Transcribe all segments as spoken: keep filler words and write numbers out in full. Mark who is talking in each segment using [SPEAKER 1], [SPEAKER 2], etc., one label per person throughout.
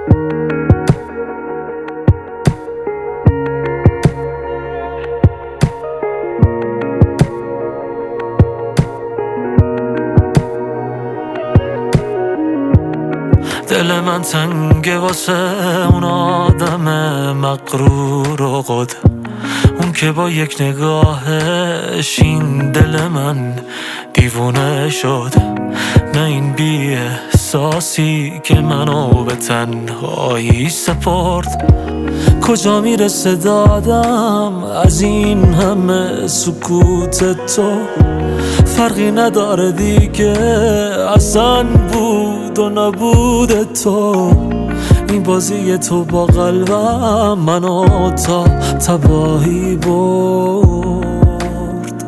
[SPEAKER 1] دل من تنگه واسه اون آدم مغرور و قد، اون که با یک نگاهش این دل من دیوونه شد. نه این بی احساسی که منو به تنهایی سپرد. کجا میرسه دادم از این همه سکوت تو؟ فرقی نداره دیگه اصلا بود و نبود تو. این بازی تو با قلبم منو تا تباهی برد.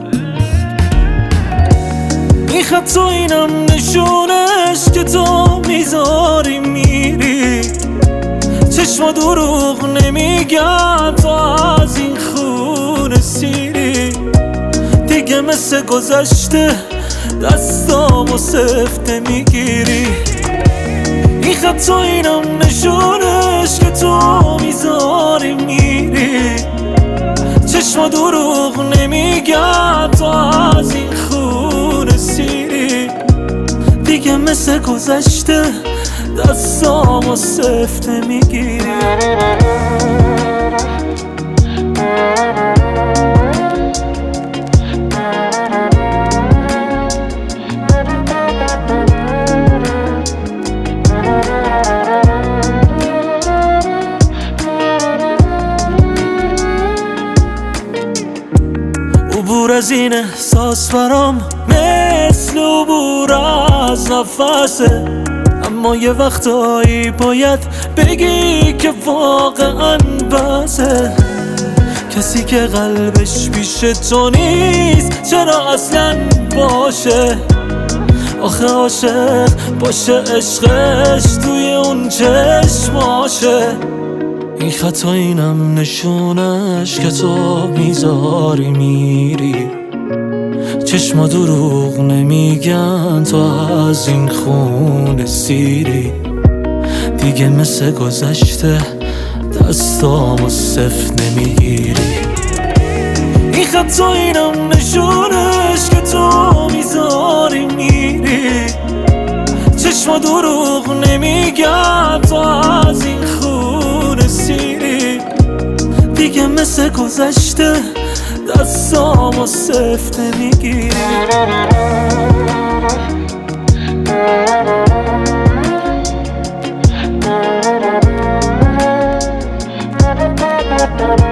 [SPEAKER 1] این خط تو اینم نشونش که تو میذاری میری. چشم دروغ نمیگن تو از این خون سیری. دیگه مثل گذشته دستامو سفته میگیری. این خط تو اینم نشونش که تو میذاری میری. چشم دروغ نمیگن تو از این خون سیری. دیگه مثل گذشته دستامو سفته میگیری. عبور از این احساس برام مثل عبور از نفسه. اما یه وقتایی باید بگی که واقعا بسه. کسی که قلبش پیش تو نیست چرا اصلا باشه؟ آخه عاشق باشه عشقش توی اون چشماشه. این خطا اینم نشونش که تو میذاری میری. چشما دروغ نمیگن تو از این خون سیری. دیگه مثل گذشته دستامو صفر نمیگیری. این خطا اینم نشونش که تو میذاری میری. چشما دروغ نمیگن تو از این خون سیری. دیگه مثل گذشته دستامو سفته میگیری.
[SPEAKER 2] Thank you.